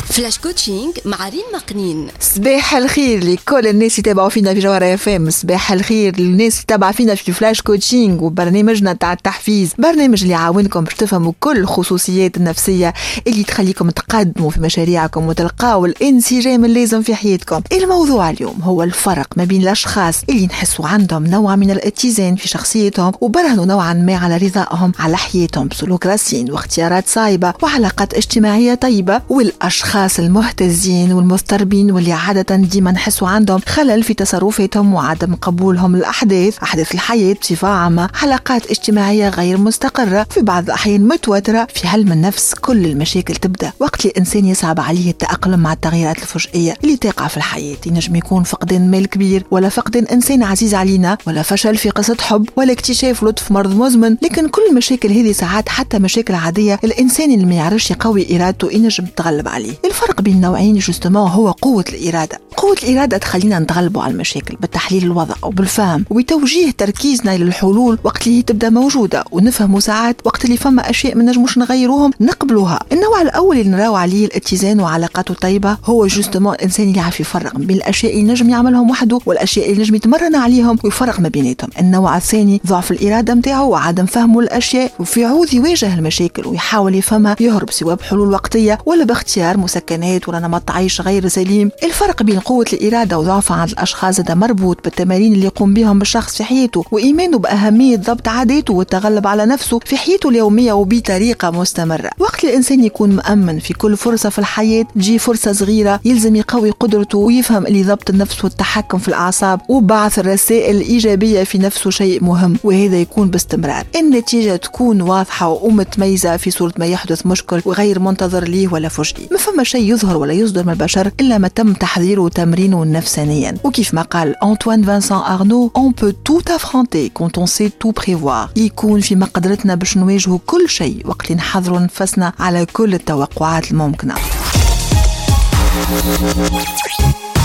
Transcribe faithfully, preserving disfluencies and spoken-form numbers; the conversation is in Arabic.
فلاش كوتشينج مع ريم مقنين. صباح الخير لكل الناس يتابعوا فينا في جوهرة اف ام. صباح الخير للناس يتابعوا فينا في فلاش كوتشينج وبرنامجنا تاع التحفيز، برنامج اللي يعاونكم باش تفهموا كل الخصوصيات النفسية اللي تخليكم تقدموا في مشاريعكم وتلقاوا الانسجام اللازم في حياتكم. الموضوع اليوم هو الفرق ما بين الاشخاص اللي نحسوا عندهم نوع من الاتزان في شخصيتهم وبرهنوا نوعا ما على رضائهم على حياتهم بسلوك راسين واختيارات صايبة وعلاقات اجتماعية طيبة، والاشخاص المهتزين والمضطربين واللي عادة ديما نحسوا عندهم خلل في تصرفاتهم وعدم قبولهم للأحداث أحداث الحياة بصفة عامة، علاقات اجتماعية غير مستقرة في بعض الأحيان متوترة. في علم النفس كل المشاكل تبدأ وقت الإنسان يصعب عليه التأقلم مع التغييرات الفجائية اللي تقع في الحياة. ينجم يكون فقدان مال كبير ولا فقدان إنسان عزيز علينا ولا فشل في قصة حب ولا اكتشاف لطف مرض مزمن، لكن كل المشاكل هذه ساعات حتى مشاكل عادية الإنسان اللي ما يعرفش يقوي إرادته ينجم تغلب عليه. الفرق بين النوعين جوستمون هو قوة الإرادة. قوة الإرادة تخلينا نتغلبوا على المشاكل بتحليل الوضع وبالفهم وبتوجيه تركيزنا للحلول وقت اللي هي تبدأ موجودة، ونفهموا ساعات وقت اللي فما أشياء ما نجموش نغيروهم نقبلوها. النوع الأول اللي نراو عليه الاتزان وعلاقاته طيبة هو جوستمون الإنسان اللي يعرف يفرق بين الأشياء اللي نجم يعملهم وحده والأشياء اللي نجم يتمرن عليهم ويفرق ما بيناتهم. النوع الثاني ضعف الإرادة متاعه وعدم فهمه الأشياء وفي عوض يواجه المشاكل ويحاول يفهمها يهرب سواء بحلول وقتية ولا باختيار مسكنات ولا نمط عيش غير سليم. الفرق بين قوة الإرادة وضعفها عند الأشخاص هذا مربوط بالتمارين اللي يقوم بهم بالشخص في حياته وإيمانه بأهمية ضبط عاداته والتغلب على نفسه في حياته اليومية وبطريقة مستمرة. وقت الإنسان يكون مؤمن في كل فرصة في الحياة تجي فرصة صغيرة يلزم يقوي قدرته ويفهم اللي ضبط النفس والتحكم في الأعصاب وبعث الرسائل الإيجابية في نفسه شيء مهم، وهذا يكون باستمرار. النتيجة تكون واضحة ومتميزة في صورة ما يحدث مشكل وغير منتظر ليه ولا فجئي. ما فما شيء يظهر ولا يصدر من البشر إلا ما تم تحضيره وتمرينه نفسانيا، وكيف ما قال أنطوان فانسان أرنو on peut tout affronter quand on sait tout prévoir. يكون في مقدرتنا باش نواجهوا كل شيء وقت نحضروا نفسنا على كل التوقعات الممكنة.